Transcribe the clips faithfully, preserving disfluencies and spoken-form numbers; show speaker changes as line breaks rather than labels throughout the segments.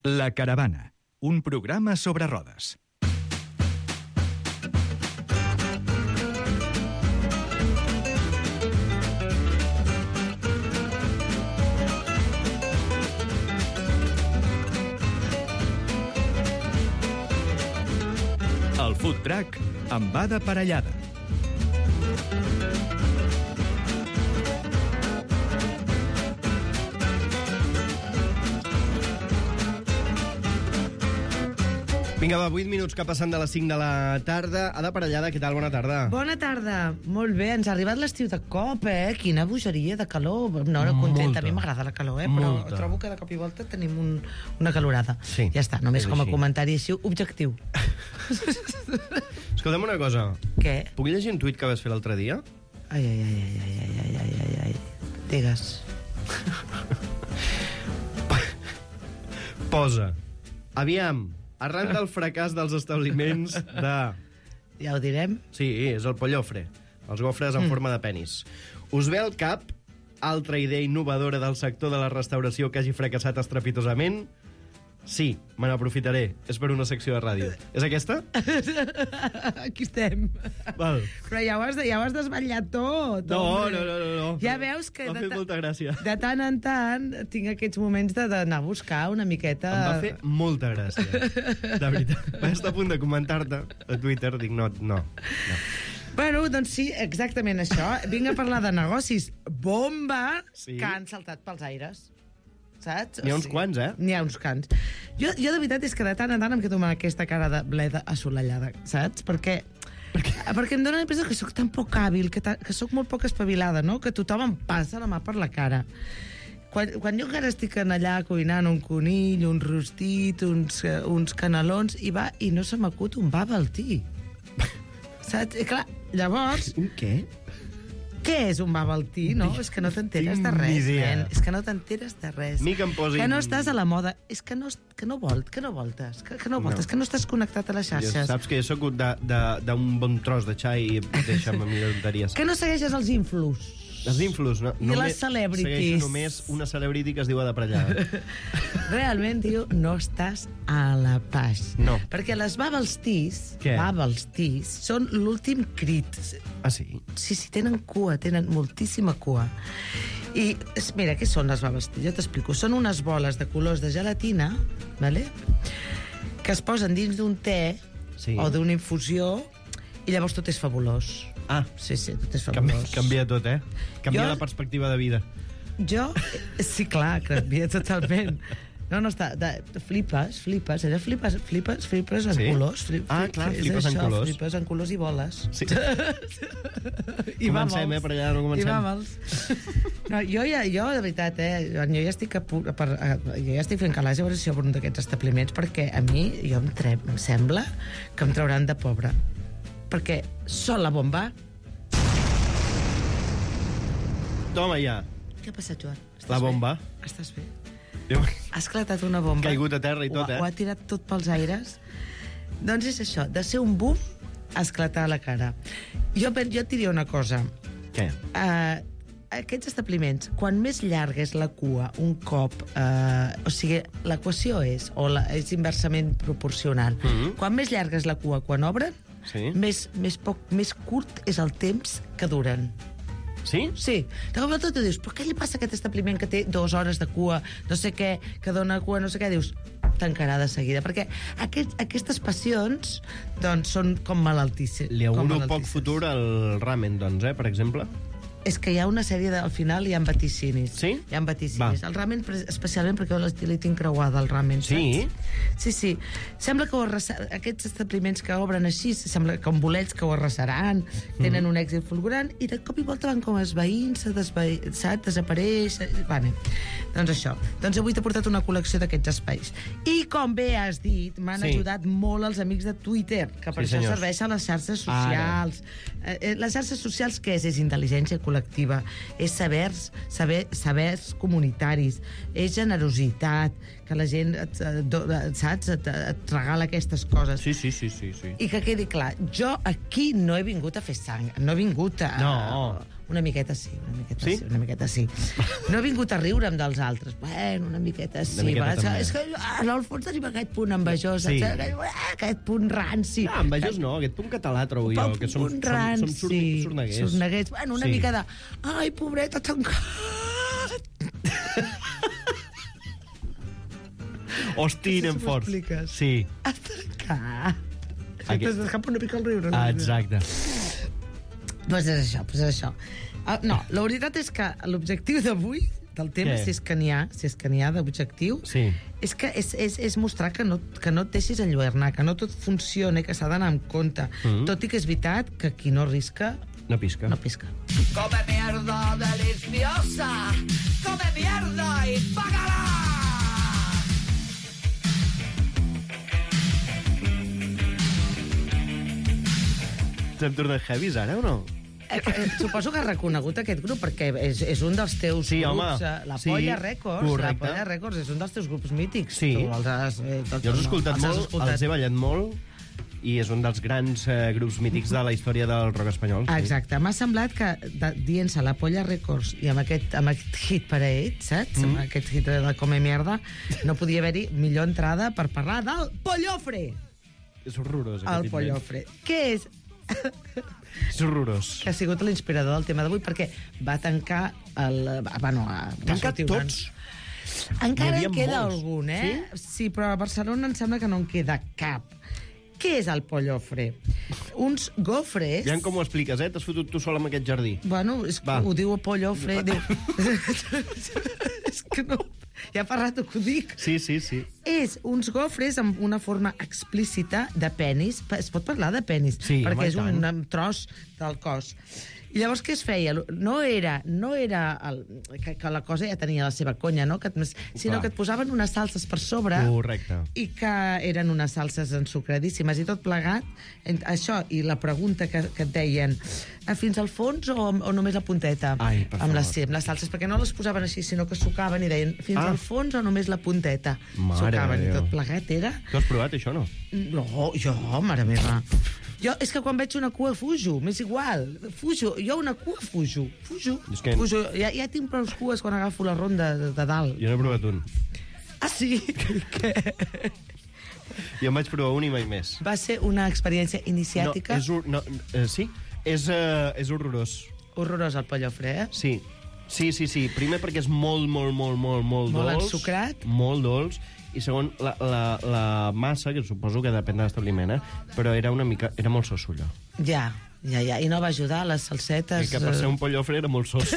La Caravana, un programa sobre rodes. El food truck amb Ada Parellada.
Vinga, va, vuit minuts que passen de les cinc de la tarda. Ada Parellada, què tal? Bona tarda.
Bona tarda. Molt bé, ens ha arribat l'estiu de cop, eh? Quina bogeria de calor. No, no, contenta. A mi m'agrada la calor, eh? Però
Molta.
trobo que de cop i volta tenim un, una calorada.
Sí,
ja està, només
és
com a
així.
comentari així objectiu.
Escolta'm una cosa.
Què?
Puc llegir un tuit que vas fer l'altre dia?
Ai, ai, ai, ai, ai, ai, ai, ai, ai, ai. Digues.
Posa. Aviam, arran del fracàs dels establiments de...
Ja ho direm.
Sí, és el pollofre. Els gofres en mm. forma de penis. Us ve al cap altra idea innovadora del sector de la restauració que hagi fracassat estrepitosament? Sí, me n'aprofitaré. És per una secció de ràdio. És aquesta?
Aquí estem.
Val.
Però ja ho has, ja ho has desvetllat tot.
No,
hombre.
no, no, no, no.
Ja veus que...
M'ha
de
fet
ta-
molta gràcia.
De tant en tant tinc aquests moments de- d'anar a buscar una miqueta...
Em va fer molta gràcia. De veritat. Vaig estar a punt de comentar-te a Twitter. Dic, no, no. no.
Bueno, doncs sí, exactament això. Vinc a parlar de negocis bomba
Sí.
que han saltat pels aires. Saps?
N'hi ha uns quants, eh?
N'hi ha uns quants. Jo, jo de veritat és que de tant en tant em quedo amb aquesta cara de bleda assolellada, saps? Perquè... Perquè em dóna la impressió que sóc tan poc hàbil, que, ta, que sóc molt poc espavilada, no? Que tothom em passa la mà per la cara. Quan, quan jo encara estic en allà cuinant un conill, un rostit, uns, eh, uns canelons, i va, i no se m'acut un bubble tea. Saps? I clar, llavors...
Un què?
Què és un bubble tea, no? És que no t'enteres de
Tinc ni
res,
idea.
nen. És que no t'enteres de res.
Mi que em posin-
Que no estàs a la moda. És que no, que no, volt, que no voltes. Que, que no voltes,
No.
que no estàs connectat a les
Ja
xarxes.
saps que jo soc d'un bon tros de xai i deixa'm a mi tonteries.
Que no segueixes els influx.
Els influs, no?
I
només
les celebrities.
Segueixo només una celebrity que es diu Ada Parellada.
Realment, tio, no estàs a la pas.
No.
Perquè les bubble teas,
Què?
bubble teas, són l'últim crit.
Ah, sí?
Sí, sí, tenen cua, tenen moltíssima cua. I, es- mira, què són les bubble teas? Jo t'explico. Són unes boles de colors de gelatina, vale? Que es posen dins d'un te
Sí.
o d'una infusió i llavors tot és fabulós.
Ah,
Sí, sí, tot és
canvia,
fabulós.
canvia tot, eh? Canvia
Jo-
la perspectiva de vida.
Jo, eh, sí, clar, canvia totalment. No, no, està, de, flipes, flipes, allò flipes, flipes, flipes en
Sí?
colors. Fli,
Ah,
fli-
clar,
és
flipes en
això,
colors.
Flipes en colors i boles.
Sí.
I
Comencem,
vàmels.
eh, per allà no comencem.
I vàmels. No, jo, ja, jo, de veritat, eh, jo ja estic, a, pu- per, a, jo ja estic fent calaix a veure si obro un d'aquests establiments, perquè a mi, jo em, tre, em sembla que em trauran de pobre. Perquè sol la bomba...
Toma ja.
Què ha passat, Joan? Estàs
La bomba.
Bé? Estàs bé?
Diu,
Ha esclatat una bomba.
Caigut a terra i tot,
ho, ha-
eh?
Ho ha tirat tot pels aires. Doncs és això, de ser un boom a esclatar a la cara. Jo, pen- jo et diria una cosa.
Què?
Uh, aquests establiments, quan més llarga és la cua un cop... Uh, o sigui, l'equació és, o la, és inversament proporcional.
Mhm.
Quan més llarga és la cua quan obren,
Sí?
més, més, poc, més curt és el temps que duren.
Sí?
Sí, de cop i volta tu dius, però què li passa a aquest establiment que té dues hores de cua, no sé què, que dona cua, no sé què, dius, tancarà de seguida, perquè aquest, aquestes passions, doncs, són com malaltisses.
Li
com
auguro poc
malaltisses.
futur al ramen, doncs, eh, per exemple.
És que hi ha una sèrie de... Al final hi ha vaticinis.
Sí?
Hi ha vaticinis.
Va.
El ramen, pre- especialment perquè jo li tinc creuada, el ramen,
Sí?
saps? Sí, sí. Sembla que ho arrasa... aquests establiments que obren així, sembla com bolets que ho arrasaran, tenen un èxit fulgurant, i de cop i volta van com esveint, se desve... saps? Desapareix... Vale. Doncs això. Doncs avui t'he portat una col·lecció d'aquests espais. I com bé has dit, m'han
Sí.
ajudat molt els amics de Twitter, que per
Sí,
això
senyors.
serveixen les xarxes socials. Eh, eh, les xarxes socials què és? És intel·ligència col·lectiva, és sabers, saber, sabers comunitaris, és generositat, que la gent, et, et, do- et, saps, et, et regala aquestes coses.
Sí, sí, sí, sí, sí.
I que quedi clar, jo aquí no he vingut a fer sang, no he vingut a...
No.
Una miqueta sí, una miqueta
Sí?
sí, una miqueta sí. No he vingut a riure'm dels altres. Bueno, una miqueta sí.
Una miqueta
va,
també.
és que en el fons tenim aquest punt envejós,
Sí.
saps? Aquest, aquest punt ranci.
No, envejós no, aquest punt català trobo jo, que som,
punt
som,
ranci.
som sur, sorneguers.
Sorneguers. Bueno, una
Sí.
mica de... Ai, pobreta, tancat.
Hosti, anem
Si
forts.
m'expliques.
Sí,
A tancar. Sí,
Aquest-
t'escapa una mica el riure. no?
ah, exacte.
Pues és això, pues és això. Uh, no, la veritat és que l'objectiu d'avui, del tema,
Què?
si és que n'hi ha, si és que n'hi ha d'objectiu,
Sí.
és que és, és, és mostrar que no, que no et deixis enlluernar, que no tot funciona, que s'ha d'anar amb compte.
Mm.
Tot i que és veritat que qui no risca,
No pisca.
no pisca.
Come mierda deliciosa, come mierda y págala.
Ens hem tornat heavies ara o no?
Eh, eh, suposo que has reconegut aquest grup perquè és, és un dels teus
Sí,
grups.
home.
eh, La
Sí,
Polla Records.
correcte.
La Polla Records és un dels teus grups mítics.
Sí.
Tu els has, eh, tots,
Jo els he
no,
escoltat
els has
molt,
escoltat.
els he ballat molt, i és un dels grans eh, grups mítics de la història del rock espanyol. Sí.
Exacte. M'ha semblat que de- dient-se la Polla Records i amb aquest, amb aquest hit per a ells, saps? Mm. Amb aquest hit de Come Mierda, no podia haver-hi millor entrada per parlar del Pollofre.
És horrorós,
El
aquest invent.
Pollofre. Què és?
És horrorós.
Que ha sigut l'inspirador del tema d'avui perquè va tancar el... Bueno, va
Tancat
sortir un-
tots?
Encara
N'hi
en
havia
queda
molts.
algun, eh? Sí? sí, però a Barcelona em sembla que no en queda cap. Què és el Pollofre? Uns gofres...
Aviam com ho expliques, eh? T'has fotut tu sol amb aquest jardí.
Bueno, és que
Va.
ho diu Pollofre... Diu... és que no... Ja fa rato que ho dic.
Sí, sí, sí.
És uns gofres amb una forma explícita de penis. Es pot parlar de penis,
Sí,
perquè
home,
és
i
un
tant.
tros del cos. I llavors què es feia? No era, no era el, que, que la cosa ja tenia la seva conya, no? Que et, sinó
Clar.
que et posaven unes salses per sobre
Correcte.
i que eren unes salses ensucradíssimes i tot plegat. En- Això i la pregunta que, que et deien "Eh, fins al fons o, o només la punteta?"
Ai, per
amb, les,
favor.
sí, amb les salses, perquè no les posaven així, sinó que sucaven i deien "fins
Ah.
al fons o només la punteta?"
Mare
Sucaven
de
i
Déu.
tot plegat era...
Tu has provat això, no?
No, jo, mare meva. Jo, és que quan veig una cua fujo, m'és igual. Fujo, jo una cua fujo. Fujo,
És que-
fujo. Ja, ja tinc prou cues quan agafo la ronda de, de dalt.
Jo n'he provat un.
Ah, sí? Que
Jo en vaig provar un i mai més.
va ser una experiència iniciàtica.
No, és, hor- no, eh, sí, és, eh, és horrorós.
Horrorós el Pollofre, eh?
Sí. Sí, sí, sí. Primer perquè és molt, molt, molt, molt, molt,
Molt
dolç.
ensucrat.
Molt dolç. I segon, la, la, la massa, que suposo que depèn de l'establiment, eh? però era una mica... Era molt sos, allò.
Ja, ja, ja. I no va ajudar les salsetes...
Que, que per ser un pollofre era molt sos.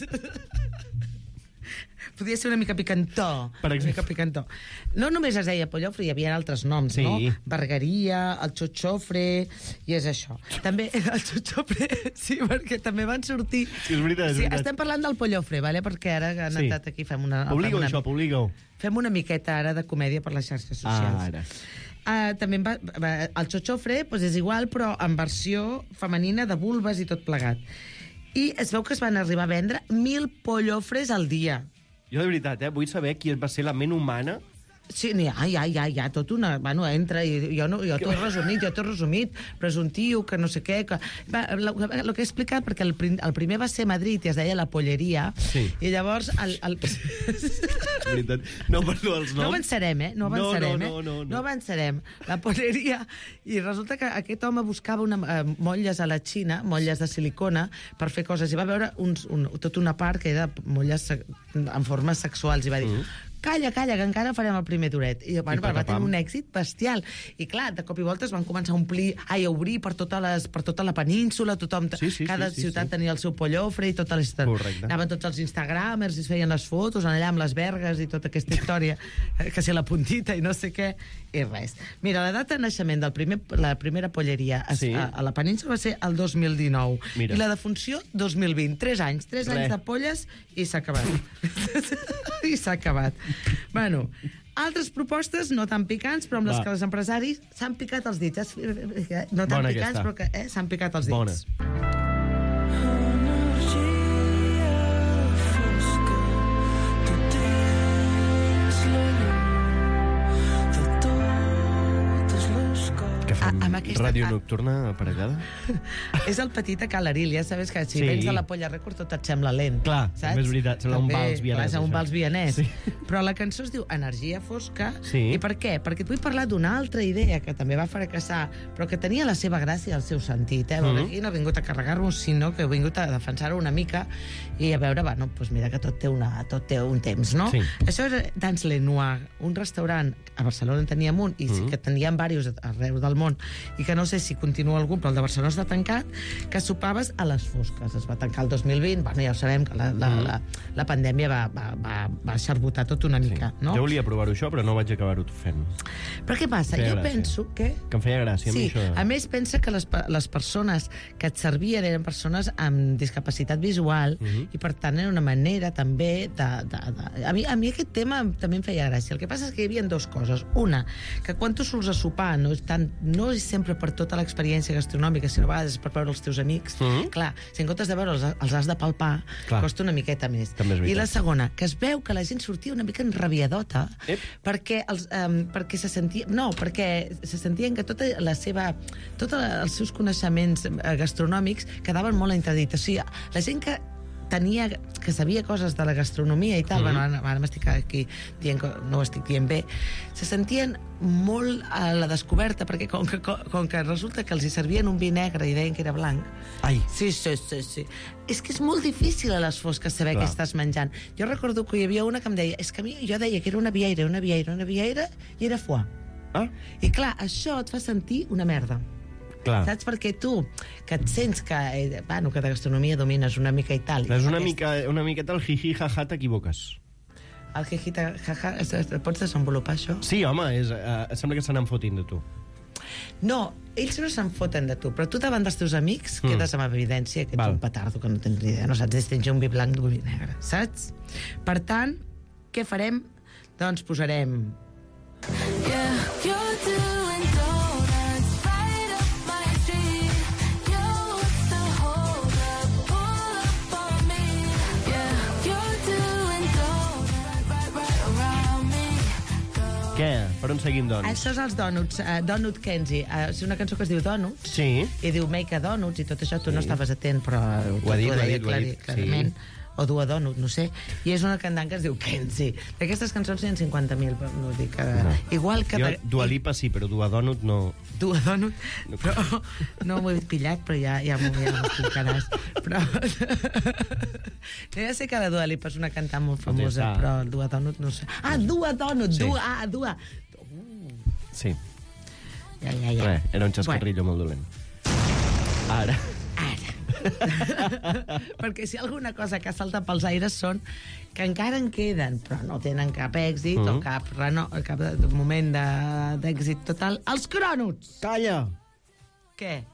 Podia ser una mica picantó.
Per
Una
exemple.
mica picantó. No només es deia Pollofre, hi havia altres noms,
Sí.
no? Bargueria, el Xoxofre, i és això. També el Xoxofre, sí, perquè també van sortir...
Sí, és veritat, és
sí,
veritat.
Estem parlant del Pollofre, vale? Perquè ara han
Sí.
entrat aquí, fem una...
Publica-ho,
fem una,
això, publica-ho.
Fem una miqueta ara de comèdia per les xarxes socials.
Ah, ara.
Uh, també en va, va, el Xoxofre doncs és igual, però en versió femenina de vulves i tot plegat. I es veu que es van arribar a vendre mil pollofres al dia.
Jo, de veritat, eh, vull saber qui va ser la ment humana.
Sí, n'hi ha, hi ha, hi ha, hi ha tot una... Bueno, entra i jo, no, jo t'ho he resumit, jo t'ho he resumit, però és un tio que no sé què... Que... Va, el que he explicat, perquè el, prim, el primer va ser a Madrid i es deia La Polleria,
Sí.
i llavors... El, el...
De veritat. No, perdó, els noms.
No avançarem, eh? No
No,
avançarem,
no, no,
eh?
no, no.
No avançarem. La polleria... I resulta que aquest home buscava una, eh, motlles a la Xina, motlles de silicona, per fer coses. I va veure uns, un, tota una part que era motlles se- en formes sexuals. I va dir... Mm. Calla, calla, que encara farem el primer duret. I, bueno,
I
va
patapam.
tenir un èxit bestial. I clar, de cop i volta es van començar a omplir, ai, a obrir per tota, les, per tota la península, tothom,
Sí, sí,
cada
sí, sí,
ciutat
sí.
tenia el seu pollofre i tota la història.
Correcte.
Anaven tots els instagramers i es feien les fotos allà amb les vergues i tota aquesta història, eh, que si la puntita i no sé què, i res. Mira, la data de naixement de primer, la primera polleria a,
Sí.
a, a la península va ser el dos mil dinou.
Mira.
I la defunció, dos mil vint. Tres anys. Tres
Res.
anys de polles i s'ha acabat. I s'ha acabat. Bueno, altres propostes no tan picants, però amb les
Va.
que els empresaris s'han picat els dits. Eh? No tan
Bona
picants,
aquesta.
però que eh, s'han picat els dits.
Bona. fem
amb aquesta-
ràdio
a-
nocturna aparellada?
És el petit a Calaril, ja sabes que si
Sí.
vens de la Polla Record tot et sembla lent.
Clar,
saps?
també és veritat, sembla un
També,
vals vienès,
clar, sembla un
això.
vals vienès.
Sí.
Però la cançó es diu Energia fosca.
Sí.
I per què? Perquè et vull parlar d'una altra idea que també va fracassar, però que tenia la seva gràcia i el seu sentit. Eh?
Mhm.
Aquí no he vingut a carregar-nos, sinó que he vingut a defensar-ho una mica i a veure, bueno, doncs mira que tot té, una, tot té un temps, no?
Sí.
Això era Dans Le Noir, un restaurant a Barcelona en teníem un, i sí
Mhm.
que teníem diversos arreu del món, i que no sé si continua algun, però el de Barcelona està tancat, que sopaves a les fosques. Es va tancar el dos mil vint, bueno, ja ho sabem, que la, la,
Mhm.
la, la pandèmia va, va, va, va xarbotar tot una mica, no?
Jo volia provar-ho això, però no vaig acabar-ho fent.
Però què passa?
Feia
Jo
gràcia.
penso que...
Que em feia gràcia, a mi
Sí,
això...
a més pensa que les, pe- les persones que et servien eren persones amb discapacitat visual
Mhm.
i per tant era una manera també de... de, de... A, mi, a mi aquest tema també em feia gràcia. El que passa és que hi havia dues coses. Una, que quan tu surts a sopar no és, tant, no és sempre per tota l'experiència gastronòmica, sinó a vegades és per veure els teus amics.
Mhm.
Clar, si en comptes de veure'ls els has de palpar,
Clar.
costa una miqueta més.
També és veritat.
I la segona, que es veu que la gent sortia una mica enrabiadota
Ep.
perquè, els, um, perquè se sentia... No, perquè se sentien que tota la seva... Tots els seus coneixements eh, gastronòmics quedaven molt interdits. O sigui, la gent que tenia, que sabia coses de la gastronomia i tal,
Mhm.
bueno, ara, ara m'estic aquí dient que no ho estic dient bé, se sentien molt a la descoberta, perquè com que, com, com que resulta que els hi servien un vi negre i deien que era blanc,
Ai,
sí, sí, sí, sí. És que és molt difícil a les fosques saber
Clar.
què estàs menjant. Jo recordo que hi havia una que em deia, és que a mi, jo deia que era una vieira, una vieira, una vieira, i era foie.
ah,
I clar, això et fa sentir una merda.
clar.
Saps? Perquè tu, que et sents que, eh, bueno, que de gastronomia domines una mica i tal...
És una,
aquest-
mica, una miqueta el jiji jaja t'equivoques.
El jejita, jaja, es- es- pots desenvolupar això?
Sí, home, és, uh, sembla que se n'han fotin de tu.
No, ells no se'n foten de tu, però tu davant dels teus amics
Mm.
quedes amb evidència que ets
Val.
un petardo, que no tens ni idea, no saps distingir un vi blanc d'un vi negre, saps? Per tant, què farem? Doncs posarem...
Yeah, you're doing donuts right up my street. Yo, what's the hold up? Pull up on me. Yeah, you're doing donuts right, right around me.
Què? Per on seguim, doncs?
Això és els Donuts, uh, Donut Kenzie. Uh, és una cançó que es diu Donuts,
Sí.
i diu Make a Donuts, i tot això tu no estaves atent, però
Ho ha dit,
tu
ho ha
deia
dit, ho ha
clari-
dit, sí.
clarament. O du a Donut, no sé. I és una cantant que es diu Kenzie. D'aquestes cançons n'hi ha cinquanta mil, però no dic que...
No.
Igual que...
Jo,
de-
Dua Lipa sí, però Dua Donut no...
Du a Donut, però no m'ho he pillat, però ja, ja m'ho ja m'explicaràs. Però... no, ja sé que la Dua Lipa és una cantant molt famosa,
ja està.
però el Du a Donut no sé. Ah, Du a Donut,
Sí.
Du a... Du a...
Sí.
Ja, ja, ja.
Res, era un xascarrillo molt dolent. Ara.
Ara. Perquè si hi ha alguna cosa que salta pels aires són que encara en queden, però no tenen cap èxit
Mhm.
o cap, reno, cap de- moment de- d'èxit total. Els cronuts!
Calla!
Què?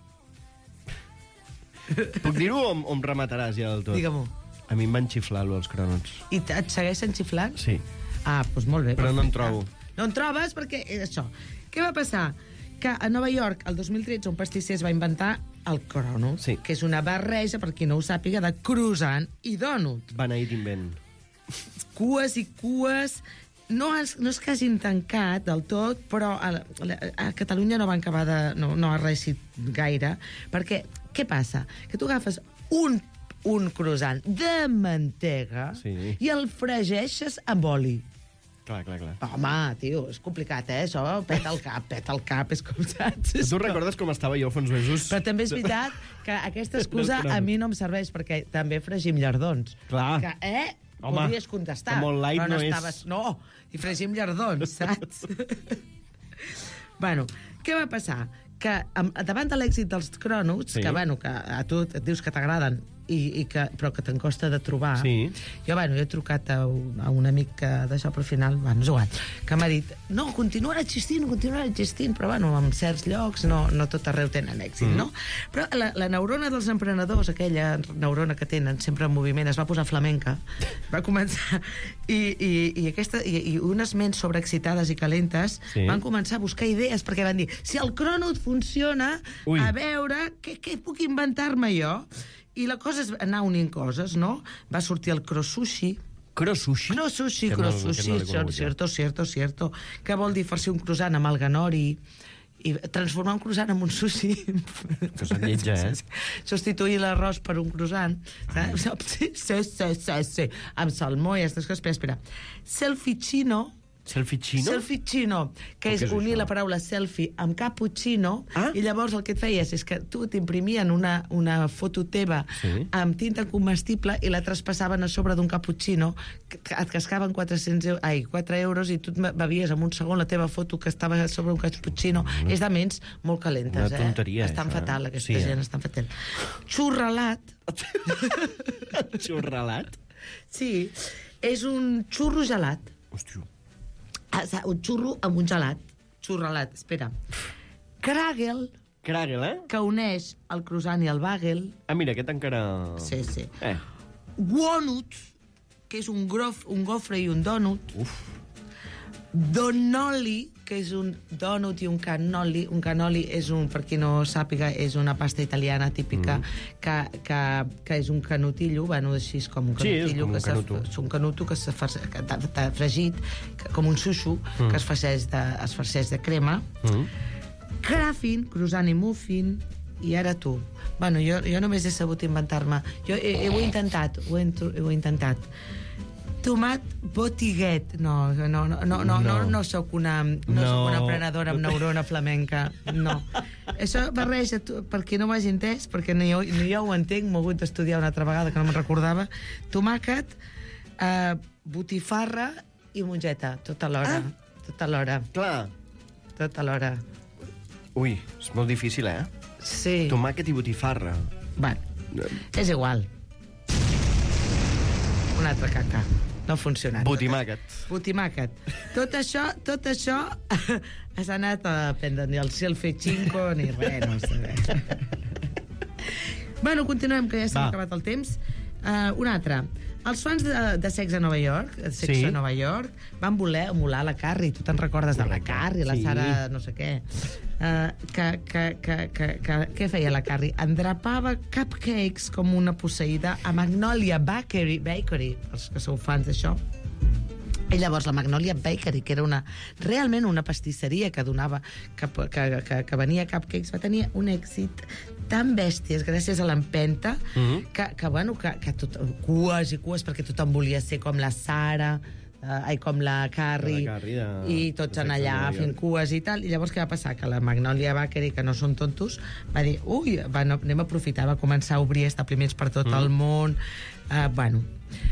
Puc dir-ho o, em- o em remataràs ja del tot?
Digue-m'ho.
A mi em van xiflar, lo, els cronuts.
I t- et segueixen xiflant?
Sí.
Ah, doncs molt bé.
Però no en
perfecte.
trobo.
No en trobes perquè és això. Què va passar? Que a Nova York, el dos mil tretze, un pastisser es va inventar el cronut,
Sí.
que és una barreja, per qui no ho sàpiga, de croissant i dònut.
Beneït invent.
Cues i cues. No és, no és que hagin tancat del tot, però a, a, a Catalunya no van acabar de... No, no ha reeixit gaire, perquè què passa? Que tu agafes un, un croissant de mantega
Sí.
i el fregeixes amb oli.
Clar, clar, clar.
Home, tio, és complicat, eh, això? Peta el cap, peta el cap, és com, saps? És
Tu
com-
recordes com estava jo fa uns mesos?
Però també és veritat que aquesta excusa
No, no.
a mi no em serveix, perquè també fregim llardons.
Clar.
Que, eh?
Home,
podries contestar.
que molt light
però no,
no és.
estaves... No, i fregim llardons, saps? Bueno, què va passar? Que am- davant de l'èxit dels cronuts,
Sí.
que, bueno, que a tu et dius que t'agraden, i, i que, però que te'n costa de trobar,
Sí.
jo, bueno, jo he trucat a un, a un amic que d'això, però al final, bueno, és igual, que m'ha dit, no, continuarà existint, continuarà existint, però, bueno, en certs llocs no, no tot arreu tenen èxit, mm. no? Però la, la neurona dels emprenedors, aquella neurona que tenen sempre en moviment, es va posar flamenca, va començar, i, i, i, aquesta, i, i unes ments sobreexcitades i calentes
Sí.
van començar a buscar idees, perquè van dir, si el cronut funciona,
Ui.
a veure, què, què puc inventar-me jo? I la cosa és anar unint coses, no? Va sortir el crosushi.
Crosushi?
Crosushi,
Que no-
crosushi,
que no l'he
cierto,
conegut jo.
cierto, cierto, cierto. Que vol dir farcir un croissant amb alga nori i transformar un croissant en un sushi.
Que se'n lletja, eh?
Substituir l'arròs per un croissant. Saps? Sí, sí, sí, sí, sí. Amb salmó i aquestes coses. Espera, espera. Selfichino.
Selfichino?
Selfichino, que és,
és
unir
això?
la paraula selfie amb cappuccino,
Ah?
i llavors el que et feies és que tu t'imprimien una, una foto teva
Sí.
amb tinta comestible i la traspassaven a sobre d'un cappuccino, que et cascaven quatre-cents euros, ai, quatre euros i tu et bevies en un segon la teva foto que estava a sobre un cappuccino. Mm. És de ments molt calentes,
Una tonteria,
eh? Estan
això, eh?
fatal, aquesta
Sí, eh?
gent, estan fatal. Xurralat,
Xurralat?
sí, és un xurro gelat.
Hòstia.
Ah, sa- un xurro amb un gelat. Xurralat, espera. Kragel,
Kragel, eh?
que uneix el croissant i el bagel.
Ah, mira, aquest encara...
Sí, sí.
Eh.
Wonut, que és un, grof, un gofre i un dònut.
Uf.
Donnoli, que és un dònut i un cannoli. Un cannoli és un, per qui no sàpiga, és una pasta italiana típica mm. que, que, que és un canutillo, bueno, així és com un
Sí, és
canutillo,
com un
que se-
canuto.
és un canuto que s'ha que t'ha- t'ha fregit, que, com un suxo, mm. que es farceix de, es farceix de crema.
Mm.
Crafin, croissant i muffin, i ara tu. Bueno, jo, jo només he sabut inventar-me. Jo he, he, ho he intentat, ho he, intro- ho he intentat. Tomat botiguet. No, no, no, no, no, no, no sóc una, no,
No.
Soc una aprenedora amb neurona flamenca. No. Això barreja, tu, per qui no m'ho hagi entès, perquè ni jo, ni jo ho entenc, m'ho he hagut d'estudiar una altra vegada que no me'n recordava. Tomàquet, eh, botifarra i mongeta, tota l'hora.
Ah.
Tota l'hora.
Clar.
Tota l'hora.
Ui, és molt difícil, eh?
Sí.
Tomàquet i botifarra.
Bueno, és igual. Una altra caca. No ha funcionat.
Botimàquet.
Botimàquet. Tot això, tot això has anat a prendre ni el selfie-cinco ni res, no sé. Bueno, continuem, que ja s'ha
Va.
acabat el temps. Uh, un altre. Els fans de, de Sex a Nova York, de Sex
Sí.
a Nova York, van voler emular la Carrie. Tu te'n recordes de la
Correcte.
Carrie, la
Sí.
Sara no sé què. Uh, que, que, que, que, que, què feia la Carrie? Endrapava cupcakes com una posseïda a Magnolia Bakery, Bakery, els que sou fans d'això. I llavors la Magnolia Bakery, que era una, realment una pastisseria que donava, que, que, que, que venia cupcakes, va tenir un èxit tan bèsties gràcies a l'empenta
Mhm.
que, que, bueno, que, que tot, cues i cues, perquè tothom volia ser com la Sara, eh, ai, com la Carrie,
La Carrie de-
i tots
de
en
Sex and
allà
Nova
fent
York.
cues i tal. I llavors què va passar? Que la Magnolia Bakery, que no són tontos, va dir, ui, va, no, anem a aprofitar, va començar a obrir establiments per tot mm. el món. Uh, bueno,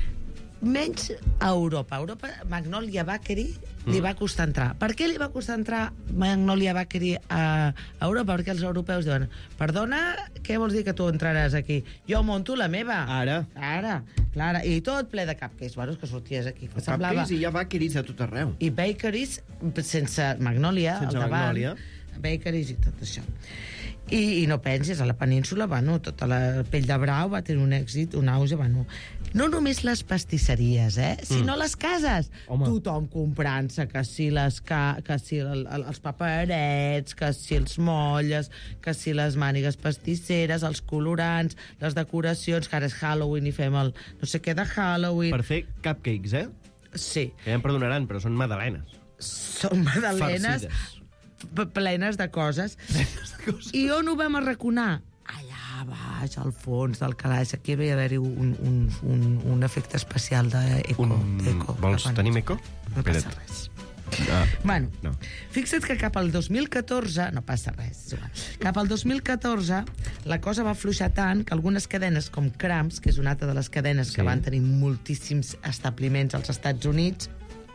menys a Europa. A Europa, Magnolia Bakery mm. li va costar entrar. Per què li va costar entrar Magnolia Bakery a Europa? Perquè els europeus diuen, perdona, què vols dir que tu entraràs aquí? Jo monto la meva.
Ara.
Ara, clara. I tot ple de cupcakes. Bueno, és que sorties aquí. Que semblava...
Cupcakes i hi ha bakeries a tot arreu.
I bakeries sense Magnolia
Sense
al davant.
Magnolia.
Bakeries i tot això. I, I no pensis, a la península, bueno, tota la pell de brau va tenir un èxit, un auge, bueno... No només les pastisseries, eh? Sinó mm. les cases.
Home.
Tothom comprant-se que si, les ca... que si el, el, els paperets, que si els molles, que si les mànigues pastisseres, els colorants, les decoracions, que ara és Halloween i fem el no sé què de Halloween.
Per fer cupcakes, eh?
Sí.
Que ja em perdonaran, però són magdalenes.
Són magdalenes p- plenes de coses. I on ho vam arraconar? Allà baix, al fons del calaix. Aquí havia d'haver-hi un, un, un, un efecte especial d'eco.
Un...
d'eco.
Vols
Bueno,
tenir eco?
No passa
Espera't.
res.
Ah,
Bueno,
no.
fixa't que cap al dos mil catorze... No passa res. és igual. Cap al dos mil catorze la cosa va fluixar tant que algunes cadenes com Cramps, que és una altra de les cadenes
Sí.
que van tenir moltíssims establiments als Estats Units,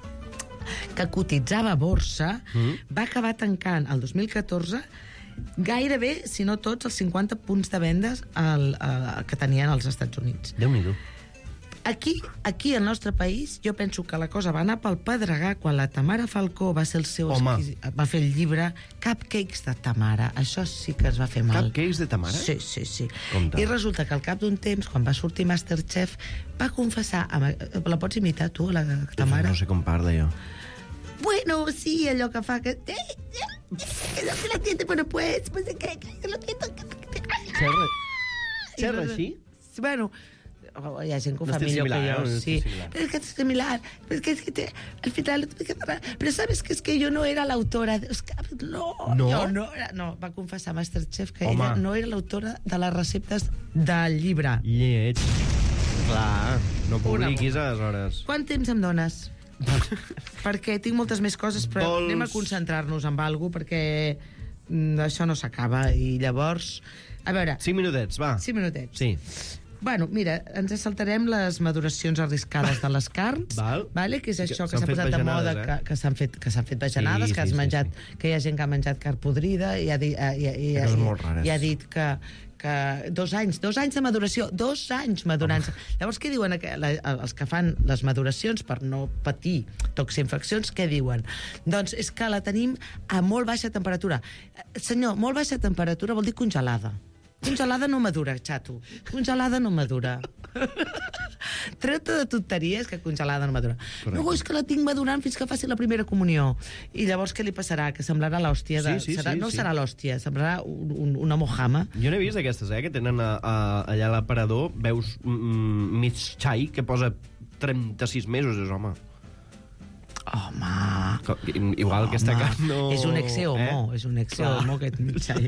que cotitzava a borsa, mm. va acabar tancant el dos mil catorze gairebé, si no tots, els cinquanta punts de vendes al, a, que tenien als Estats Units.
Déu-n'hi-do.
Aquí, aquí al nostre país, jo penso que la cosa va anar pel pedregar quan la Tamara Falcó va ser el seu
Home.
esquisi- va fer el llibre Cupcakes de Tamara. Això sí que es va fer mal.
Cupcakes de Tamara?
Sí, sí, sí.
Compte.
I resulta que al cap d'un temps, quan va sortir Masterchef, va confessar... Amb... La pots imitar, tu, la Tamara?
No sé com parla, jo.
Bueno, sí, allò que fa que... Eh, eh, que no se la tiente, pero pues, pues, que, que lo siento, que- que- que-
Xerra,
I
xerra
res-
així?
Bueno, oh, hi ha gent que ho
Un
fa
estil
millor
similar,
que
eh?
jo.
Un
Sí.
estil similar.
Pero es que es similar. Pero es que, es que te, al final... Pero sabes que es que yo no era l'autora... de- Es que, no,
No?
jo no era... No, va confessar a Masterchef que
Home.
ella no era l'autora de les receptes del llibre.
Lleig. Clar, no
Una
publiquis aleshores.
Quant temps em dones? Perquè tinc moltes més coses, però
Vols-
anem a concentrar-nos en alguna cosa, perquè mm, això no s'acaba. I llavors... A veure,
Cinc minutets, va.
cinc minutets.
Sí.
Bueno, mira, ens saltarem les maduracions arriscades de les carns,
Val.
vale? Que és
Que
això que
s'han
s'ha
fet
posat de
bajanades,
moda,
eh?
que, que s'han fet, que s'han fet bajanades,
Sí,
que has
sí, sí,
menjat,
sí.
que hi ha gent que ha menjat carn podrida i ha, dit, i, i, i,
Coses
i,
molt rares.
i ha dit que, que dos anys, dos anys de maduració, dos anys madurant. Llavors, què diuen aqu- la, els que fan les maduracions per no patir toxinfeccions? Què diuen? Doncs és que la tenim a molt baixa temperatura. Eh, Senyor, molt baixa temperatura vol dir congelada. Congelada no madura, xato. Congelada no madura. Treu-te de tonteries que congelada no madura.
Correcte.
No, és que la tinc madurant fins que faci la primera comunió. I llavors què li passarà? Que semblarà l'hòstia de...
Sí, sí,
serà,
sí,
no
sí.
serà l'hòstia, semblarà un, un, una mojama.
Jo n'he vist aquestes, eh, que tenen a, a, allà a l'aparador, veus mm, mig xai que posa trenta-sis mesos, és home.
Home...
Co- Igual aquesta
Home,
carn no...
És un exehomo,
Eh?
és un exehomo
Clar.
aquest mitjai.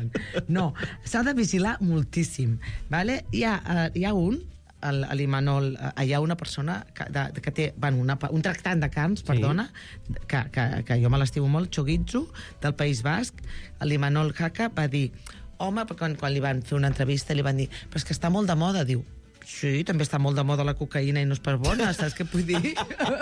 No, s'ha de vigilar moltíssim. Vale? Hi, ha, uh, hi ha un, el- l'Imanol, uh, hi ha una persona que, de, que té bueno, una, pa- un tractant de carns, perdona, que, que, que jo me l'estimo molt, Chogitzu, del País Basc, l'Imanol Jaca va dir, home, quan, quan li van fer una entrevista li van dir, però és que està molt de moda, diu, sí, també està molt de moda la cocaïna i no és per bona, saps què vull dir?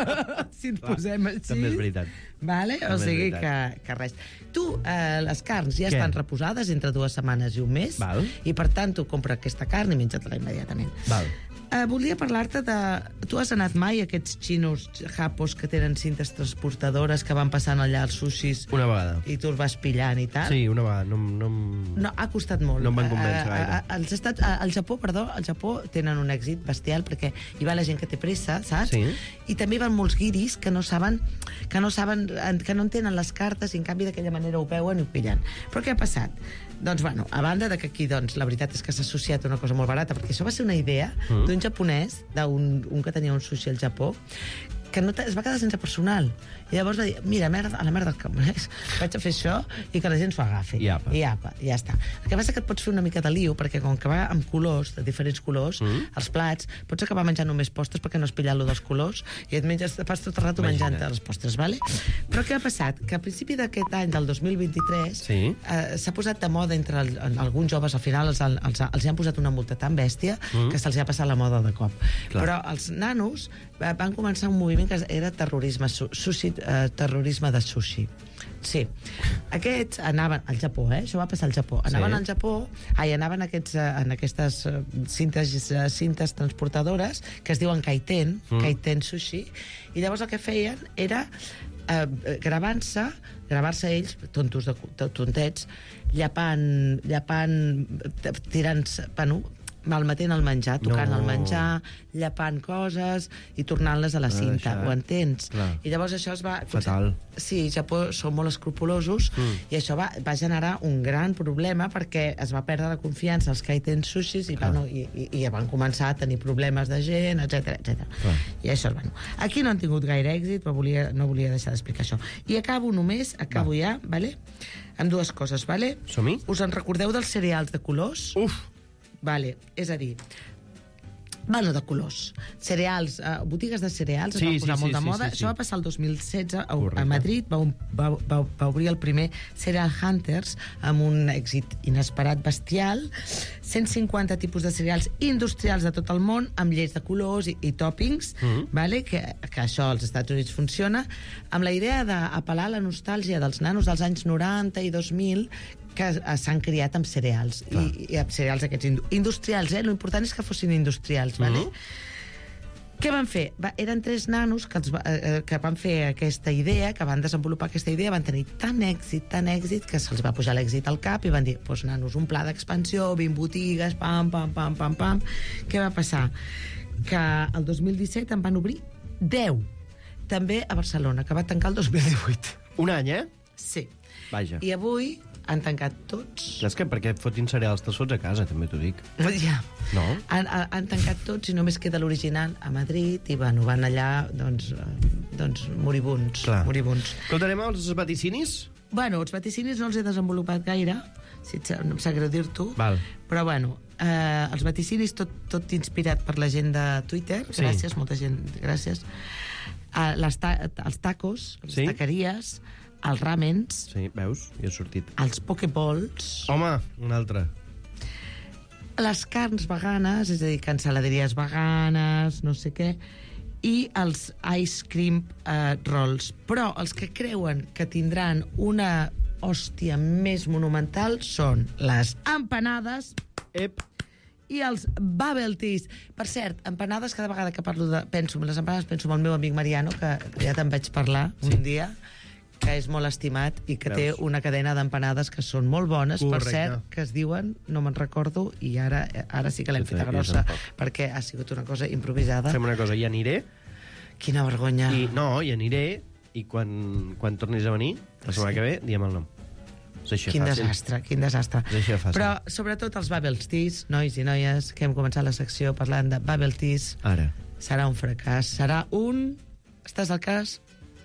Si ens posem així...
també és veritat.
Vale?
També
O
és
sigui que,
veritat.
que res. Tu, eh, les carns ja
Què?
estan reposades entre dues setmanes i un mes,
Val.
i per tant tu compra aquesta carn i menja-te-la immediatament.
Val.
Eh, volia parlar-te de... Tu has anat mai a aquests xinos japos que tenen cintes transportadores que van passant allà als sushis
Una vegada.
i tu els vas pillant i tal?
Sí, una vegada. No, no... em-
No, ha costat molt.
No em van convèncer
Eh,
gaire.
eh, Els estats, eh, al Japó, perdó, al Japó tenen un èxit bestial perquè hi va la gent que té pressa, saps?
Sí.
I també hi van molts guiris que no saben, que no saben, que no entenen les cartes i en canvi d'aquella manera ho veuen i ho pillen. Però què ha passat? Doncs, bueno, a banda de que aquí, doncs, la veritat és que s'ha associat a una cosa molt barata, perquè això va ser una idea
Mm.
d'un japonès, d'un un que tenia un sushi al Japó, que no te, es va quedar sense personal. I llavors va dir, mira, merda, a la merda que és, vaig a fer això i que la gent s'ho agafi.
I apa.
I apa, ja està. El que passa és que et pots fer una mica de lío, perquè com que va amb colors, de diferents colors,
Mm.
els plats, pots acabar menjant només postres perquè no has pillat lo dels colors i et menges, fas tot el rato
Imagina't.
menjant els postres, vale? Però què ha passat? Que a principi d'aquest any, del dos mil vint-i-tres,
Sí.
eh, s'ha posat de moda entre el, en alguns joves, al final els, els, els hi han posat una multa tan bèstia
Mm.
que se'ls ha passat la moda de cop.
Clar.
Però els nanos eh, van començar un moviment que era terrorisme, su, sushi, eh, terrorisme de sushi. Sí. Aquests anaven al Japó, eh? Això va passar al Japó. Anaven
Sí.
al Japó, ai, anaven aquests, eh, en aquestes eh, cintes, eh, cintes transportadores que es diuen kaiten,
Mm.
kaiten sushi, i llavors el que feien era eh, gravant-se, gravar-se ells, tontos de, de tontets, llapant, llapant, eh, tirant, bueno, malmetent el menjar, tocant
No.
el menjar, llapant coses i tornant-les a la cinta,
això-
ho entens?
Clar.
I llavors això es va...
Fatal.
Sí, Japó són molt escrupulosos
Mm.
i això va, va generar un gran problema perquè es va perdre la confiança als kaiten sushis i,
Clar.
bueno, i, i, i van començar a tenir problemes de gent, etcètera, etcètera.
Clar.
I això, bueno, aquí no han tingut gaire èxit, però volia, no volia deixar d'explicar això. I acabo només, acabo
Va.
ja, vale? Amb dues coses, vale?
Som-hi?
Us en recordeu dels cereals de colors?
Uf!
Vale, és a dir, bueno, de colors. Cereals, eh, botigues de cereals,
Sí,
es va
sí,
posar
sí,
molt de
sí,
moda.
sí, sí.
Això va passar el dos mil setze a,
Correcte.
a Madrid, va, un- va, va, va obrir el primer Cereal Hunters amb un èxit inesperat bestial. cent cinquanta tipus de cereals industrials de tot el món, amb lleis de colors i, i toppings,
Mhm.
vale? que, que això als Estats Units funciona, amb la idea d'apel·lar a la nostàlgia dels nanos dels anys noranta i dos mil que eh, s'han criat amb cereals i, i amb cereals aquests indu- industrials, eh? L'important és que fossin industrials, vale?
Mhm.
Què van fer? Va, eren tres nanos que, els va, eh, que van fer aquesta idea, que van desenvolupar aquesta idea, van tenir tant èxit, tant èxit, que se'ls va pujar l'èxit al cap i van dir, doncs nanos, un pla d'expansió, vint botigues, pam, pam, pam, pam, pam. Què va passar? Que el dos mil disset en van obrir deu. També a Barcelona, que va tancar el dos mil divuit.
Un any, eh?
Sí.
Vaja.
I avui han tancat tots.
És que perquè fotin cereals tassots a casa, també t'ho dic.
Ja.
No?
Han, han, han tancat tots i només queda l'original a Madrid i bueno, van allà doncs, eh, doncs moribunds.
Clar.
moribunds.
Escoltarem els vaticinis?
Bueno, els vaticinis no els he desenvolupat gaire, si et, sa- no em sap greu dir-t'ho,
Val.
però bueno, eh, els vaticinis tot, tot inspirat per la gent de Twitter,
Sí.
gràcies, molta gent, gràcies. Eh, les ta els tacos, les
Sí.
taqueries, els ramens,
Sí, veus? Ja ha sortit.
els pokeballs,
Home, un altre.
les carns veganes, és a dir, cancel·laderies veganes, no sé què, i els ice cream eh, rolls. Però els que creuen que tindran una hòstia més monumental són les empanades
Ep.
i els bubble teas. Per cert, empanades, cada vegada que parlo de... penso en les empanades, penso en el meu amic Mariano, que ja te'n vaig parlar sí. un dia, que és molt estimat i que
Veus?
té una cadena d'empanades que són molt bones,
Correcte.
per cert, que es diuen, no me'n recordo, i ara ara sí que l'hem
Sí,
feta
ja
grossa,
tampoc.
perquè ha sigut una cosa improvisada.
Fem una cosa, hi aniré,
Quina vergonya.
i no, hi aniré, i quan, quan tornis a venir, la setmana
Sí.
que ve, diem el nom. És així
Quin
fàcil.
desastre, quin desastre.
És així de fàcil.
Però, sobretot, els bubble teas, nois i noies, que hem començat la secció parlant de bubble teas,
Ara.
serà un fracàs. Serà un... Estàs al cas?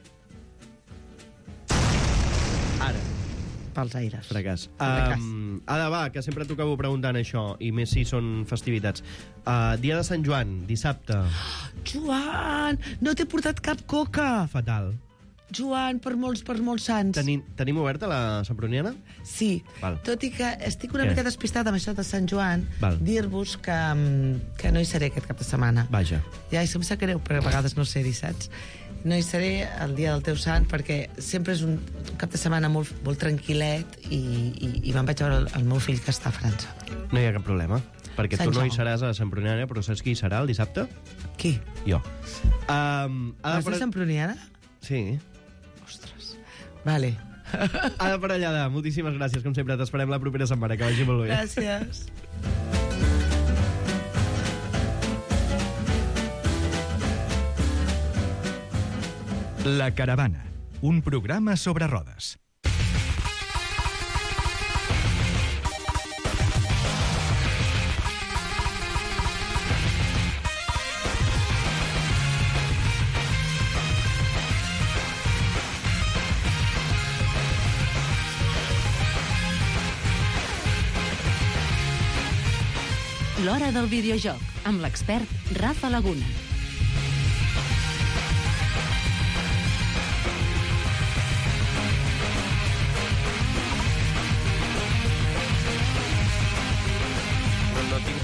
Ara.
Pels aires.
Fracàs.
Fracàs.
Um, Ada, va, que sempre t'acabo preguntant això, i més si són festivitats. Uh, dia de Sant Joan, dissabte.
Joan, no t'he portat cap coca.
Fatal.
Joan, per molts, per molts sants.
Tenim, tenim oberta la Semproniana?
Sí,
Val.
tot i que estic una
Què?
mica despistada amb això de Sant Joan,
Val.
dir-vos que, mm, que no hi seré aquest cap de setmana.
Vaja.
Ja, i se'm sap greu, perquè a vegades no ser-hi, saps? No hi seré el dia del teu sant, perquè sempre és un cap de setmana molt, molt tranquil·let i, i, i me'n vaig veure el, el meu fill que està a França.
No hi ha cap problema. Perquè
Sant
tu no hi
Jaume.
seràs a Semproniana, però saps qui hi serà el dissabte?
Qui?
Jo. Um,
Vas de Sant Pruniana?
Sí.
Ostres. Vale.
Ada Parellada, moltíssimes gràcies, com sempre. T'esperem la propera setmana, que vagi molt bé.
Gràcies.
La Caravana, un programa sobre rodes.
L'Hora del Videojoc, amb l'expert Rafa Laguna.
No tinc...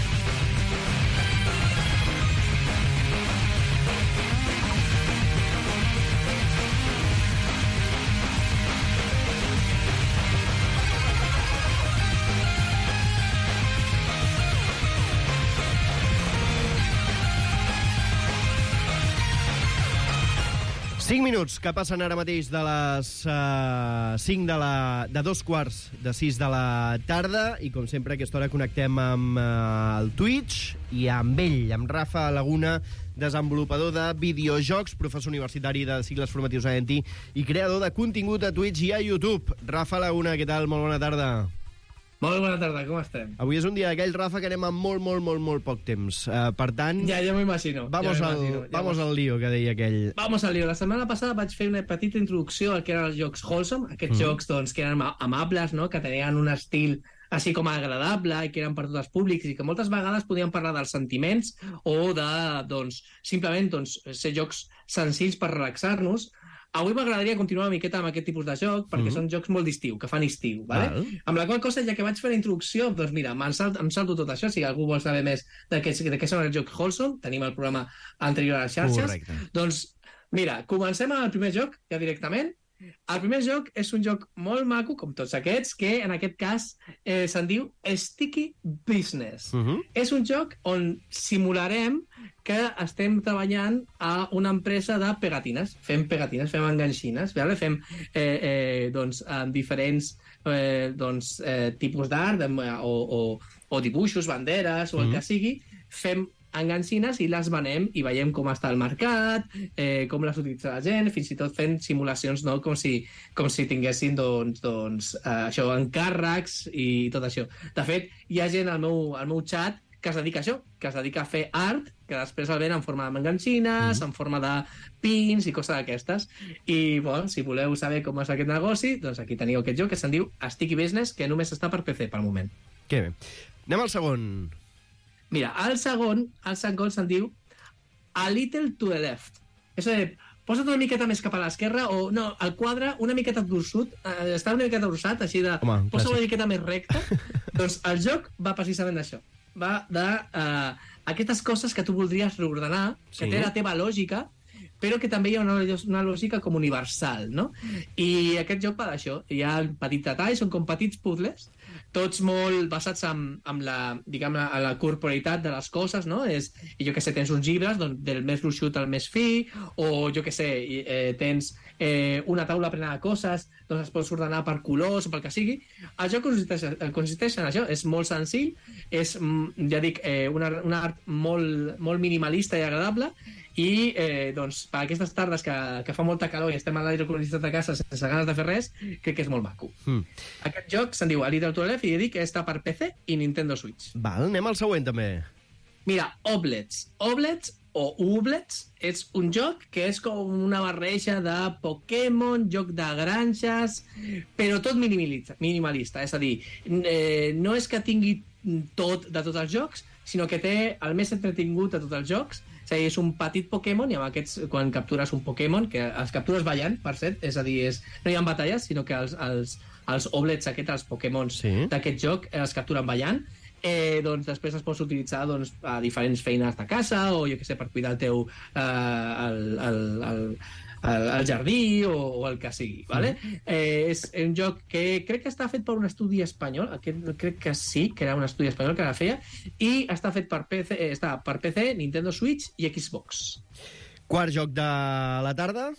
cinc minuts que passen ara mateix de les uh, cinc de, la, de dos quarts de sis de la tarda i com sempre a aquesta hora connectem amb uh, el Twitch i amb ell, amb Rafa Laguna, desenvolupador de videojocs, professor universitari de cicles formatius a E N T i creador de contingut a Twitch i a YouTube. Rafa Laguna, què tal? Molt bona tarda.
Molt bona tarda, com estem?
Avui és un dia d'aquell, Rafa, que anem amb molt, molt, molt, molt poc temps. Uh, per tant,
Ja, ja m'ho imagino.
vamos,
ja
al,
m'imagino, ja
vamos
m'ho-
al lío, que deia aquell.
Vamos al lío. La setmana passada vaig fer una petita introducció al que eren els jocs wholesome, aquests
Mhm.
mm. jocs doncs, que eren ama- amables, no? Que tenien un estil així com agradable i que eren per tots els públics i que moltes vegades podien parlar dels sentiments o de, doncs, simplement doncs, ser jocs senzills per relaxar-nos. Avui m'agradaria continuar una miqueta amb aquest tipus de joc perquè
Mhm.
són jocs molt d'estiu, que fan estiu, vale?
Val.
Amb la qual cosa, ja que vaig fer la introducció, doncs mira, em salto, em salto tot això. Si algú vol saber més de què, de què són els jocs wholesome, tenim el programa anterior a les xarxes.
Correcte.
Doncs, mira, comencem amb el primer joc, ja directament. El primer joc és un joc molt maco, com tots aquests, que en aquest cas eh, se'n diu Sticky Business.
Uh -huh.
És un joc on simularem que estem treballant a una empresa de pegatines. Fem pegatines, fem enganxines, vale? Fem eh, eh, doncs, amb diferents eh, doncs, eh, tipus d'art o, o, o dibuixos, banderes, o el
Mhm.
que sigui. Fem enganxines i les venem i veiem com està el mercat, eh, com les utilitza la gent, fins i tot fent simulacions, no? com, si, com si tinguessin doncs, doncs, eh, això, encàrrecs i tot això. De fet, hi ha gent al meu, al meu xat que es dedica a això, que es dedica a fer art, que després el ven en forma de manganxines, mm. en forma de pins i coses d'aquestes. I, bueno, si voleu saber com és aquest negoci, doncs aquí teniu aquest joc que se'n diu Sticky Business, que només està per P C pel moment.
Que bé. Anem al segon.
Mira, el segon, el segon se'n diu A Little to the Left. Això de, posa't una miqueta més cap a l'esquerra, o no, el quadre una miqueta dorsut, eh, està una miqueta dorsat, així de,
Home,
posa una miqueta més recta. Doncs el joc va precisament d'això. Va de uh, aquestes coses que tu voldries reordenar, que
Sí.
té la teva lògica, però que també hi ha una, una lògica com universal, no? I aquest joc va d'això. Hi ha petits detalls, són com petits puzzles, tots molt basats en, en la, diguem, la, la corporeitat de les coses, no? És, i jo que sé, tens uns llibres doncs, del més gruixut al més fi, o jo que sé, eh, tens eh, una taula plena de coses, doncs es pots ordenar per colors o pel que sigui. El joc consisteix, consisteix en això, és molt senzill, és, ja dic, eh, una, una art molt, molt minimalista i agradable, i eh, doncs, per aquestes tardes que, que fa molta calor i estem a l'aire condicionat de casa sense ganes de fer res, crec que és molt maco. Mm. Aquest joc se'n diu A Little to the Left i ja dic que està per P C i Nintendo Switch.
Val, anem al següent, també.
Mira, Oblets. Oblets o Ublets és un joc que és com una barreja de Pokémon, joc de granges, però tot minimalista. minimalista. És a dir, eh, no és que tingui tot de tots els jocs, sinó que té el més entretingut de tots els jocs. És a dir, és un petit Pokémon, i amb aquests, quan captures un Pokémon, que els captures ballant, per cert, és a dir, és, no hi ha batalles, sinó que els, els, els Oblets aquests, els Pokémons
Sí.
d'aquest joc, els capturen ballant, eh, doncs després es pots utilitzar doncs, a diferents feines de casa, o jo que sé, per cuidar el teu eh, el, el, el, el, el jardí o, o el que sigui, vale? Mm. Eh, és un joc que crec que està fet per un estudi espanyol, aquest, crec que sí, que era un estudi espanyol que la feia, i està fet per P C, eh, està per P C, Nintendo Switch i Xbox.
Quart joc de la tarda.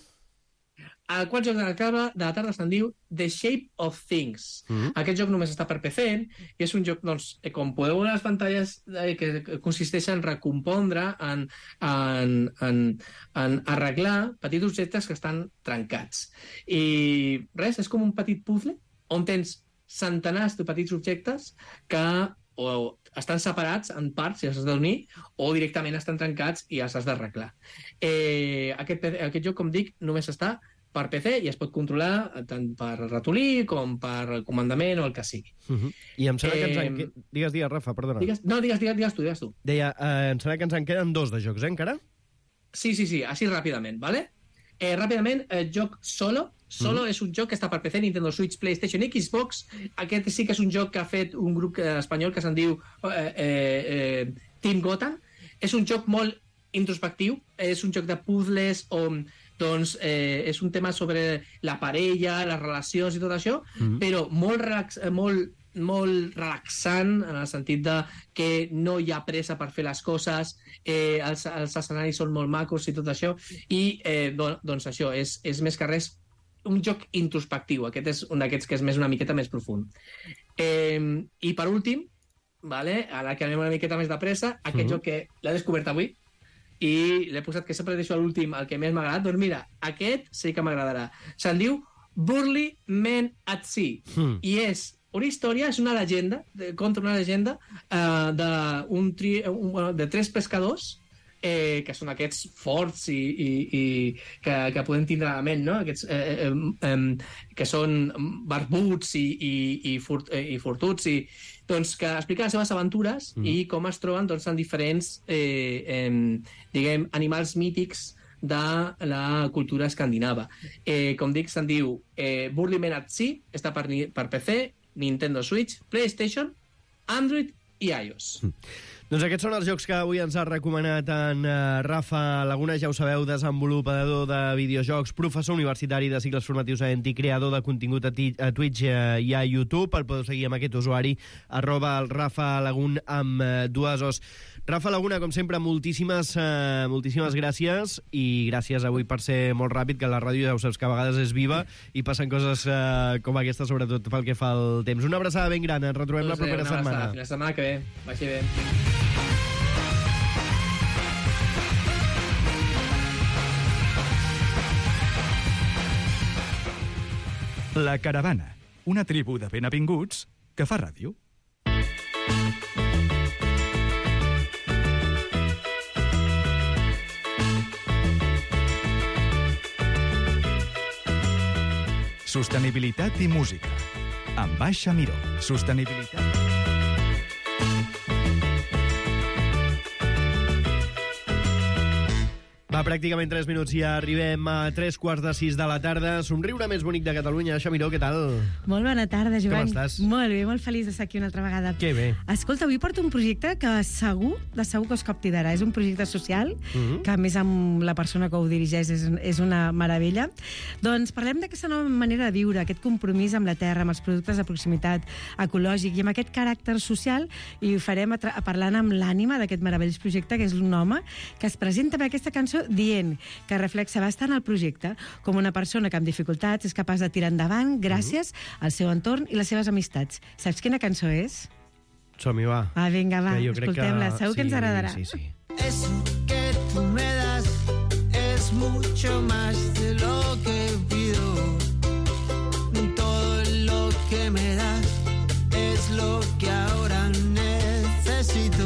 El quart joc de la tarda, de la tarda se'n diu The Shape of Things. Mm-hmm. Aquest joc només està per P C i és un joc, doncs, com podeu veure les pantalles, eh, que consisteix en recompondre, en, en, en, en arreglar petits objectes que estan trencats. I res, és com un petit puzzle on tens centenars de petits objectes que o estan separats en parts i els has d'unir, o directament estan trencats i els has d'arreglar. Eh, aquest, aquest joc, com dic, només està per P C i es pot controlar tant per ratolí com per comandament o el que sigui.
Uh-huh. I em sembla eh... que ens en...
Eh,
Digues, digues, Rafa, perdona.
Digues, no, digues, digues, digues tu, digues tu.
Deia, eh, em sembla que ens en queden dos de jocs, eh, encara?
Sí, sí, sí, així ràpidament, ¿vale? Eh, ràpidament, el joc Solo. Solo mm. és un joc que està per P C, Nintendo Switch, PlayStation i Xbox. Aquest sí que és un joc que ha fet un grup espanyol que se'n diu eh, eh, eh, Team Gotham. És un joc molt introspectiu, és un joc de puzzles on doncs eh, és un tema sobre la parella, les relacions i tot això, mm. però molt, relax, molt, molt relaxant en el sentit de que no hi ha pressa per fer les coses, eh, els, els escenaris són molt macos i tot això, i eh, don, doncs això, és, és més que res un joc introspectiu. Aquest és un d'aquests que és més una miqueta més profund. Eh, I per últim, vale, ara que anem una miqueta més de pressa, aquest mm. joc que l'he descobert avui, i l'he posat, que sempre deixo a l'últim el que més m'ha agradat, doncs mira, aquest sí que m'agradarà. Se'n diu Burly Men at Sea, mm. i és una història, és una llegenda, contra una llegenda uh, de, un tri, un, de tres pescadors, eh, que són aquests forts i, i, i que, que podem tindre a la ment, no? Aquests, eh, eh, eh, que són barbuts i, i, i, furt, eh, i fortuts, i doncs que explica les seves aventures mm. i com es troben doncs, en diferents eh, eh, diguem, animals mítics de la cultura escandinava. Eh, com dic, se'n diu eh, Burly Men at Sea, està per, per P C, Nintendo Switch, PlayStation, Android i iOS. Mm.
Doncs aquests són els jocs que avui ens ha recomanat en uh, Rafa Laguna, ja ho sabeu, desenvolupador de videojocs, professor universitari de cicles formatius a E N T I, creador de contingut a, a Twitch uh, i a YouTube. El podeu seguir amb aquest usuari, arroba el Rafa Lagun amb uh, dues os. Rafa Laguna, com sempre, moltíssimes, uh, moltíssimes gràcies, i gràcies avui per ser molt ràpid, que la ràdio ja ho saps que a vegades és viva i passen coses uh, com aquesta, sobretot pel que fa al temps. Una abraçada ben gran, ens retrobem doncs la propera setmana.
Fins la setmana que ve. Vagi bé.
La Caravana, una tribu de benvinguts que fa ràdio. Sostenibilitat i música. Amb Baixa Miró. Sostenibilitat...
Va, pràcticament tres minuts i arribem a tres quarts de sis de la tarda. Somriure més bonic de Catalunya. Baixa Miró, què tal?
Molt bona tarda, Joan.
Com estàs?
Molt bé, molt feliç d'estar aquí una altra vegada.
Que bé.
Escolta, avui porto un projecte que segur, de segur que us captivarà. És un projecte social,
Mhm.
que a més amb la persona que ho dirigeix és, és una meravella. Doncs parlem d'aquesta nova manera de viure, aquest compromís amb la terra, amb els productes de proximitat, ecològic i amb aquest caràcter social, i ho farem a tra- a parlant amb l'ànima d'aquest meravellós projecte, que és un home que es presenta per aquesta cançó dient que reflexa bastant el projecte com una persona que amb dificultats és capaç de tirar endavant gràcies al seu entorn i les seves amistats. Saps quina cançó és?
Som-hi, va.
Ah, vinga, va,
Que jo crec que-
escoltem-la. Segur que ens
sí,
agradarà.
Sí, sí.
Eso que tú me das es mucho más de lo que pido. Todo lo que me das es lo que ahora necesito.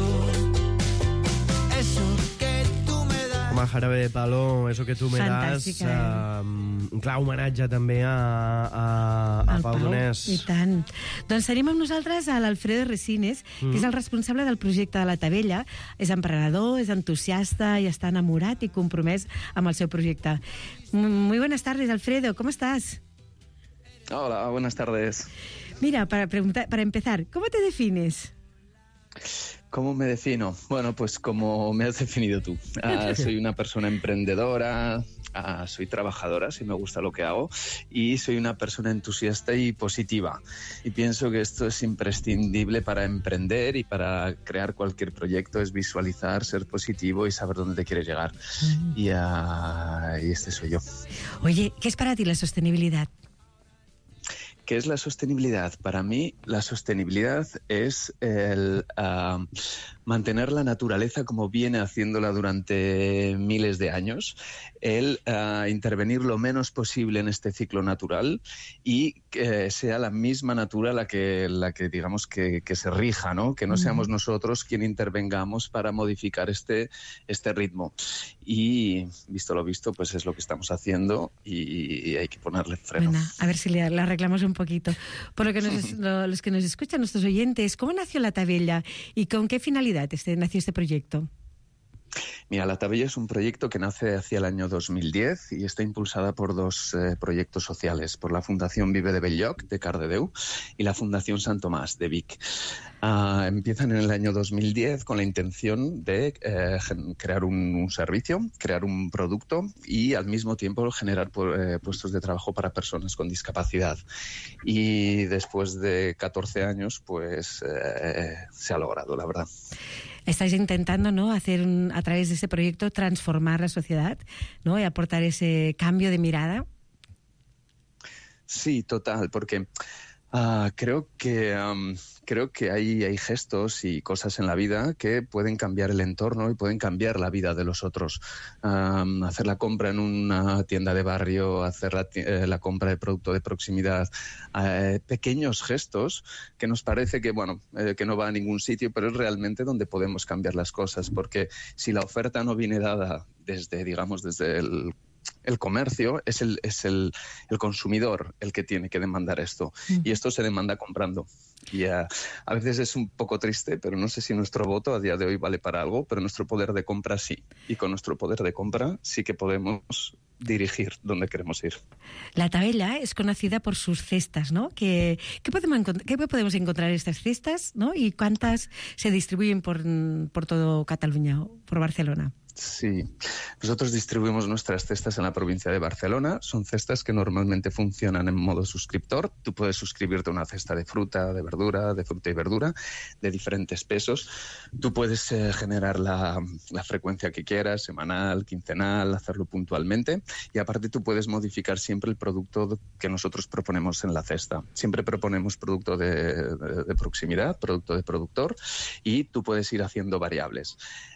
Eso que tú me das.
Home, Jarabe de Palo, eso que tu me
Fantàstica,
das... Um, un clar homenatge també a, a, a
El
Pau Donés.
I tant. Doncs tenim amb nosaltres a l'Alfredo Resines,
Mm.
que és el responsable del projecte de la Tavella. És emprenedor, és entusiasta i està enamorat i compromès amb el seu projecte. M- Muy buenas tardes, Alfredo. ¿Cómo estás?
Hola, buenas tardes.
Mira, para, preguntar, para empezar, ¿cómo te defines?
¿Cómo me defino? Bueno, pues como me has definido tú. Ah, soy una persona emprendedora, ah, soy trabajadora, si me gusta lo que hago, y soy una persona entusiasta y positiva. Y pienso que esto es imprescindible para emprender y para crear cualquier proyecto, es visualizar, ser positivo y saber dónde te quieres llegar. Y, ah, y este soy yo.
Oye, ¿qué es para ti la sostenibilidad?
¿Qué es la sostenibilidad? Para mí, la sostenibilidad es el uh, mantener la naturaleza como viene haciéndola durante miles de años, el uh, intervenir lo menos posible en este ciclo natural y que sea la misma natura la que, la que digamos, que, que se rija, ¿no? Que no seamos nosotros quien intervengamos para modificar este, este ritmo. Y, visto lo visto, pues es lo que estamos haciendo y, y hay que ponerle freno.
Bueno, a ver si le, le arreglamos un poquito. Por lo que nos, lo- los que nos escuchan, nuestros oyentes, ¿cómo nació la Tavella y con qué finalidad este, nació este proyecto?
Mira, La Tavella es un proyecto que nace hacia el año dos mil diez y está impulsada por dos eh, proyectos sociales, por la Fundación Vive de Belloc, de Cardedeu, y la Fundación Sant Tomàs, de Vic. Ah, empiezan en el año dos mil diez con la intención de eh, gen- crear un, un servicio, crear un producto y al mismo tiempo generar pu- eh, puestos de trabajo para personas con discapacidad. Y después de catorce años, pues eh, se ha logrado, la verdad.
Estáis intentando, ¿no?, hacer un- a través de ese proyecto transformar la sociedad, ¿no?, y aportar ese cambio de mirada.
Sí, total, porque ah, creo que am, creo que hay, hay gestos y cosas en la vida que pueden cambiar el entorno y pueden cambiar la vida de los otros. Am, hacer la compra en una tienda de barrio, hacer la, ti- eh, la compra de producto de proximidad, eh, pequeños gestos que nos parece que bueno eh, que no va a ningún sitio, pero es realmente donde podemos cambiar las cosas, porque si la oferta no viene dada desde, digamos, desde el el comercio, es el, es el, el consumidor el que tiene que demandar esto. Y esto se demanda comprando. Y uh, a veces es un poco triste, pero no sé si nuestro voto a día de hoy vale para algo, pero nuestro poder de compra sí. Y con nuestro poder de compra sí que podemos dirigir donde queremos ir.
La Tavella es conocida por sus cestas, ¿no? ¿Qué, qué, podemos, encont- qué podemos encontrar en estas cestas, ¿no? ¿Y cuántas se distribuyen por, por todo Cataluña o por Barcelona?
Sí, nosotros distribuimos nuestras cestas en la provincia de Barcelona. Son cestas que normalmente funcionan en modo suscriptor. Tú puedes suscribirte a una cesta de fruta, de verdura, de fruta y verdura, de diferentes pesos. Tú puedes eh, generar la, la frecuencia que quieras, semanal, quincenal, hacerlo puntualmente. Y aparte tú puedes modificar siempre el producto que nosotros proponemos en la cesta. Siempre proponemos producto de, de, de proximidad, producto de productor, y tú puedes ir haciendo variables.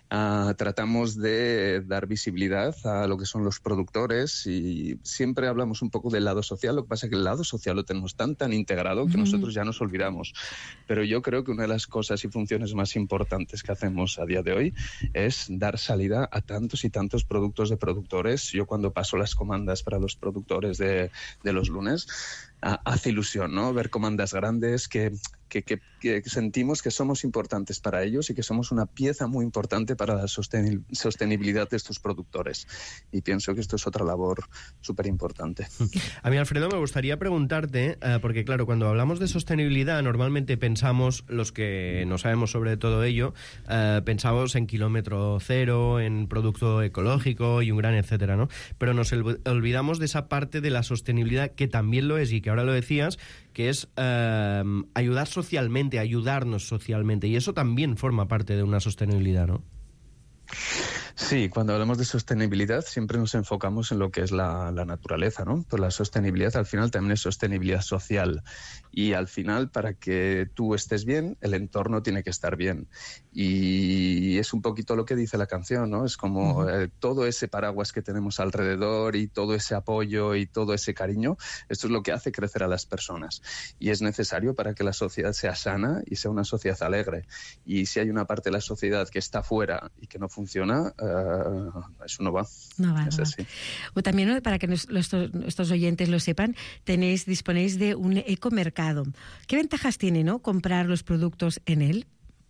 Uh, tratamos de dar visibilidad a lo que son los productores y siempre hablamos un poco del lado social. Lo que pasa es que el lado social lo tenemos tan tan integrado que mm. nosotros ya nos olvidamos. Pero yo creo que una de las cosas y funciones más importantes que hacemos a día de hoy es dar salida a tantos y tantos productos de productores. Yo cuando paso las comandas para los productores de, de los lunes, uh, hace ilusión, ¿no? Ver comandas grandes que... Que, que, que sentimos que somos importantes para ellos y que somos una pieza muy importante para la sosten- sostenibilidad de estos productores. Y pienso que esto es otra labor súper importante.
A mí, Alfredo, me gustaría preguntarte, eh, porque claro, cuando hablamos de sostenibilidad, normalmente pensamos, los que no sabemos sobre todo ello, eh, pensamos en kilómetro cero, en producto ecológico y un gran etcétera, ¿no? Pero nos el- olvidamos de esa parte de la sostenibilidad que también lo es y que ahora lo decías, que es eh, ayudar socialmente, ayudarnos socialmente, y eso también forma parte de una sostenibilidad, ¿no?
Sí, cuando hablamos de sostenibilidad siempre nos enfocamos en lo que es la, la naturaleza, ¿no? Pues la sostenibilidad al final también es sostenibilidad social y al final para que tú estés bien, el entorno tiene que estar bien y es un poquito lo que dice la canción, ¿no? Es como uh-huh. eh, todo ese paraguas que tenemos alrededor y todo ese apoyo y todo ese cariño, esto es lo que hace crecer a las personas y es necesario para que la sociedad sea sana y sea una sociedad alegre y si hay una parte de la sociedad que está fuera y que no funciona, Uh, eso no va.
No va,
es
no
así.
va. O también, ¿no? Para que nos, nuestros, nuestros oyentes lo sepan, tenéis, disponéis de un ecomercado. ¿Qué ventajas tiene, ¿no?, comprar los productos en él?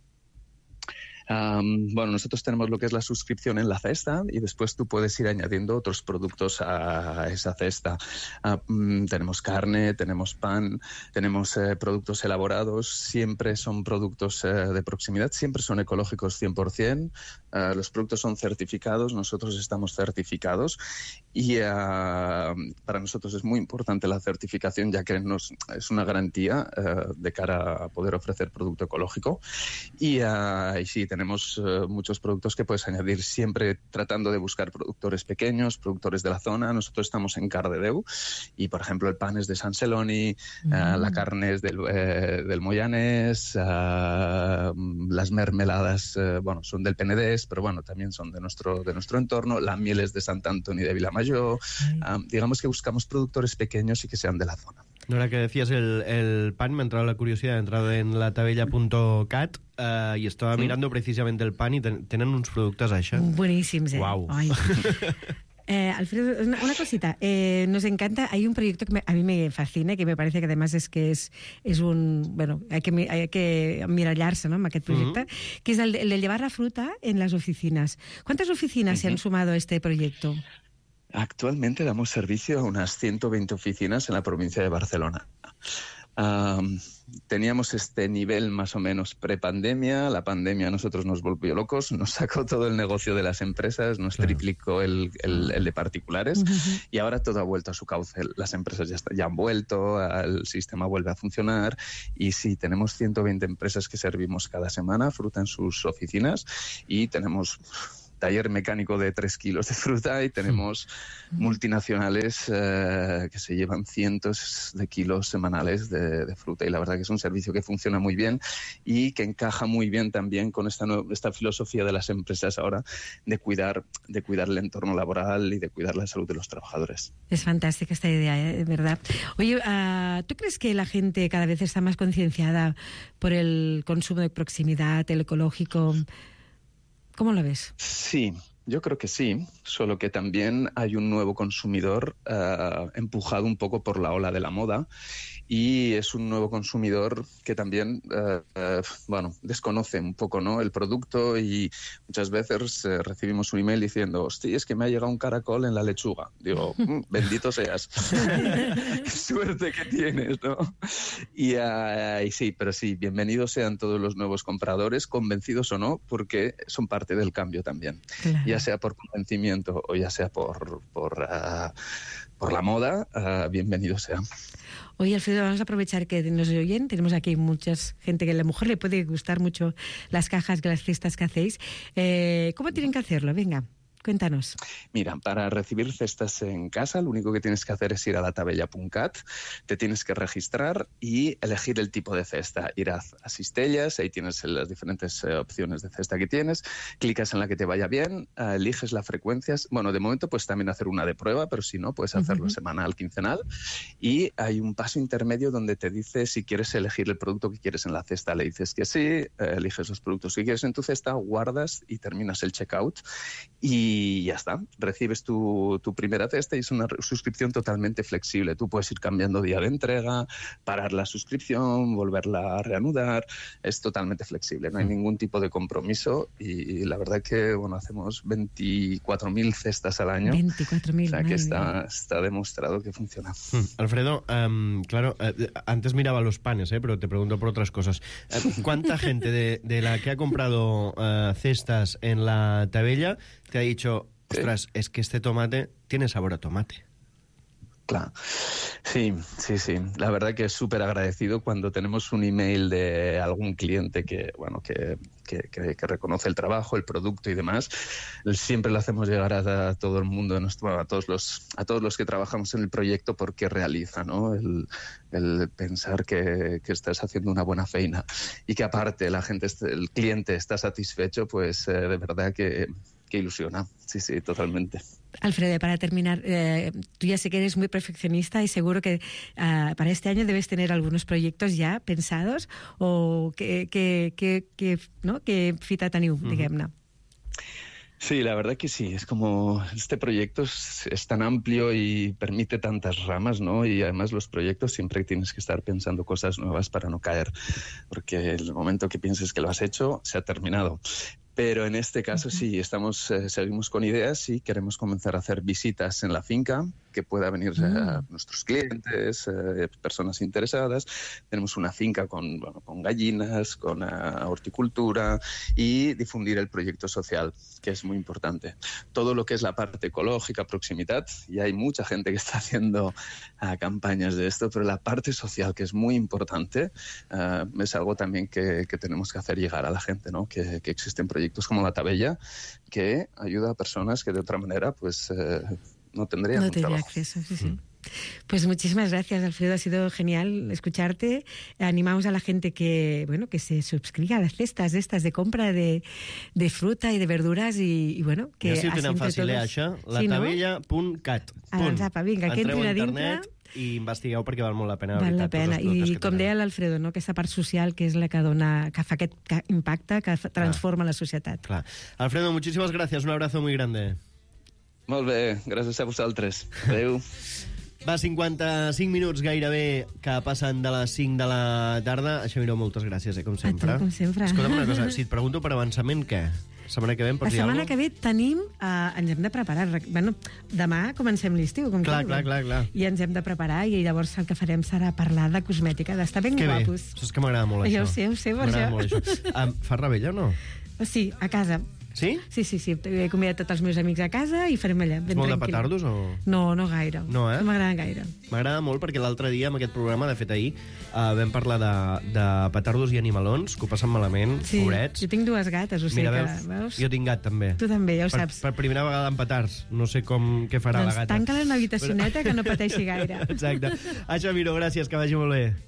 Um, bueno, nosotros tenemos lo que es la suscripción en la cesta y después tú puedes ir añadiendo otros productos a esa cesta. Uh, um, tenemos carne, tenemos pan, tenemos eh, productos elaborados, siempre son productos eh, de proximidad, siempre son ecológicos cien por ciento. Uh, los productos son certificados, nosotros estamos certificados y uh, para nosotros es muy importante la certificación ya que nos, es una garantía uh, de cara a poder ofrecer producto ecológico y, uh, y sí, tenemos uh, muchos productos que puedes añadir siempre tratando de buscar productores pequeños, productores de la zona. Nosotros estamos en Cardedeu y por ejemplo el pan es de Sant Celoni, mm. uh, la carne es del, eh, del Moianès, uh, las mermeladas uh, bueno, son del Penedès, pero bueno, también son de nuestro, de nuestro entorno, la miel es de Sant Antoni de Vilamajor, um, digamos que buscamos productores pequeños y que sean de la zona.
Ahora que decías el, el pan, me ha entrado la curiosidad, he entrado en la tabella punto cat uh, y estaba sí. mirando precisamente el pan y ten, tenen uns productes això.
Buenísimos, eh?
Wow.
Eh, Alfredo, una, una cosita, eh, nos encanta, hay un proyecto que me, a mí me fascina, que me parece que además es que es, es un, bueno, hay que, hay que mirallar-se, ¿no?, amb aquest projecte, uh-huh. que es el de, el de llevar la fruta en las oficinas. ¿Cuántas oficinas uh-huh. se han sumado a este proyecto?
Actualmente damos servicio a unas ciento veinte oficinas en la provincia de Barcelona. Um, teníamos este nivel más o menos prepandemia, la pandemia a nosotros nos volvió locos, nos sacó todo el negocio de las empresas, nos claro. triplicó el, el, el de particulares uh-huh. y ahora todo ha vuelto a su cauce. Las empresas ya, está, ya han vuelto, el sistema vuelve a funcionar y sí, tenemos ciento veinte empresas que servimos cada semana fruta en sus oficinas y tenemos taller mecánico de tres kilos de fruta y tenemos mm. multinacionales eh, que se llevan cientos de kilos semanales de, de fruta y la verdad que es un servicio que funciona muy bien y que encaja muy bien también con esta, esta filosofía de las empresas ahora de cuidar, de cuidar el entorno laboral y de cuidar la salud de los trabajadores.
Es fantástica esta idea, ¿eh? ¿Verdad? Oye, uh, ¿tú crees que la gente cada vez está más concienciada por el consumo de proximidad, el ecológico? ¿Cómo lo ves?
Sí, yo creo que sí, solo que también hay un nuevo consumidor uh, empujado un poco por la ola de la moda y es un nuevo consumidor que también uh, uh, bueno, desconoce un poco, ¿no?, el producto y muchas veces uh, recibimos un email diciendo, hostia, es que me ha llegado un caracol en la lechuga. Digo, mm, bendito seas. Qué suerte que tienes, ¿no? Y, uh, y sí, pero sí, bienvenidos sean todos los nuevos compradores, convencidos o no, porque son parte del cambio también. Claro. Ya sea por convencimiento o ya sea por, por, uh, por la moda, uh, bienvenidos sean.
Oye, Alfredo, vamos a aprovechar que nos oyen. Tenemos aquí mucha gente que a la mujer le puede gustar mucho las cajas, las cestas que hacéis. Eh, ¿Cómo tienen que hacerlo? Venga, Cuéntanos.
Mira, para recibir cestas en casa, lo único que tienes que hacer es ir a la tabella punto cat, te tienes que registrar y elegir el tipo de cesta. Ir a, a Cistelles, ahí tienes las diferentes eh, opciones de cesta que tienes, clicas en la que te vaya bien, eh, eliges las frecuencias. Bueno, de momento puedes también hacer una de prueba, pero si no, puedes hacerlo uh-huh. semanal, quincenal. Y hay un paso intermedio donde te dice si quieres elegir el producto que quieres en la cesta. Le dices que sí, eh, eliges los productos que quieres en tu cesta, guardas y terminas el checkout. Y Y ya está, recibes tu, tu primera cesta y es una suscripción totalmente flexible. Tú puedes ir cambiando día de entrega, parar la suscripción, volverla a reanudar. Es totalmente flexible, no hay ningún tipo de compromiso y la verdad que bueno, hacemos veinticuatro mil cestas al año.
veinticuatro mil,
o sea que está, está demostrado que funciona.
Alfredo, um, claro, uh, antes miraba los panes, eh, pero te pregunto por otras cosas. Uh, ¿Cuánta gente de, de la que ha comprado uh, cestas en la tabella te ha dicho, ostras, sí. es que este tomate tiene sabor a tomate?
Claro. Sí, sí, sí. La verdad que es súper agradecido cuando tenemos un email de algún cliente que, bueno, que, que, que, que reconoce el trabajo, el producto y demás. Siempre lo hacemos llegar a, a todo el mundo, a todos los, a todos los que trabajamos en el proyecto porque realiza, ¿no? El, el pensar que, que estás haciendo una buena feina y que aparte la gente, el cliente está satisfecho, pues eh, de verdad que, que ilusiona. Sí, sí, totalmente.
Alfredo, para terminar, eh, tú ya sé que eres muy perfeccionista y seguro que uh, para este año debes tener algunos proyectos ya pensados o que, que, que, que, no? que fita teniu, uh-huh. diguem-ne.
Sí, la verdad que sí. Es como este proyecto es, es tan amplio y permite tantas ramas, ¿no? Y además los proyectos siempre tienes que estar pensando cosas nuevas para no caer, porque el momento que pienses que lo has hecho se ha terminado. Pero en este caso sí, estamos, eh, seguimos con ideas y queremos comenzar a hacer visitas en la finca, que pueda venir mm. a nuestros clientes, eh, personas interesadas. Tenemos una finca con, bueno, con gallinas, con uh, horticultura y difundir el proyecto social, que es muy importante. Todo lo que es la parte ecológica, proximidad, y hay mucha gente que está haciendo uh, campañas de esto, pero la parte social, que es muy importante, uh, es algo también que, que tenemos que hacer llegar a la gente, ¿no? Que, que existen proyectos como La Tabella que ayuda a personas que de otra manera pues eh, no tendrían
no tendría
trabajo.
acceso, sí, sí. Mm. Pues muchísimas gracias, Alfredo, ha sido genial escucharte. Animamos a la gente que, bueno, que se suscriga a las cestas estas de compra de, de fruta y de verduras y, y bueno, que...
Ja si ho tenen fàcil, todos... eh, això? la tabella punto cat.
Doncs apa, vinga, que entrin a dintre...
i investigueu perquè val molt la pena.
Val
veritat,
la pena. I com deia l'Alfredo, no? Aquesta part social que és la que dona, que fa aquest impacte, que transforma
clar,
la societat.
Clar. Alfredo, muchísimas gracias. Un abrazo muy grande.
Molt bé, gràcies a vosaltres. Adéu.
Va, cinquanta-cinc minuts gairebé que passen de les cinc de la tarda. Xavier, moltes gràcies, eh, com sempre.
A tu, com sempre.
Escolta'm una cosa, si et pregunto per avançament, què? La setmana que ve em pots dir alguna cosa?
La setmana que ve tenim... Uh, ens hem de preparar. Bueno, demà comencem l'estiu, com
clar,
que
clar, clar, clar.
I ens hem de preparar i llavors el que farem serà parlar de cosmètica, d'estar ben
que
guapos.
Que bé, saps que m'agrada molt
ja
això.
Ja ho sé, ho sé, per
això.
molt
això. Um, fas rebella o no?
Sí, a casa.
Sí?
Sí, sí, sí. He convidat tots els meus amics a casa i farem allà, ben
És molt
tranquil.
de petardos o...?
No, no gaire.
No, eh?
No m'agrada gaire.
M'agrada molt perquè l'altre dia, amb aquest programa, de fet ahir, uh, vam parlar de, de petardos i animalons, que ho passen malament,
sí,
pobrets.
Jo tinc dues gates, o sigui
Mira,
que... Veus?
Jo tinc gat, també.
Tu també, ja ho
per,
saps.
Per primera vegada amb petards. No sé com, què farà
doncs
la gata.
Doncs tanca-la en una habitacioneta que no pateixi gaire.
Exacte. Això, Miro, gràcies, que vagi molt bé.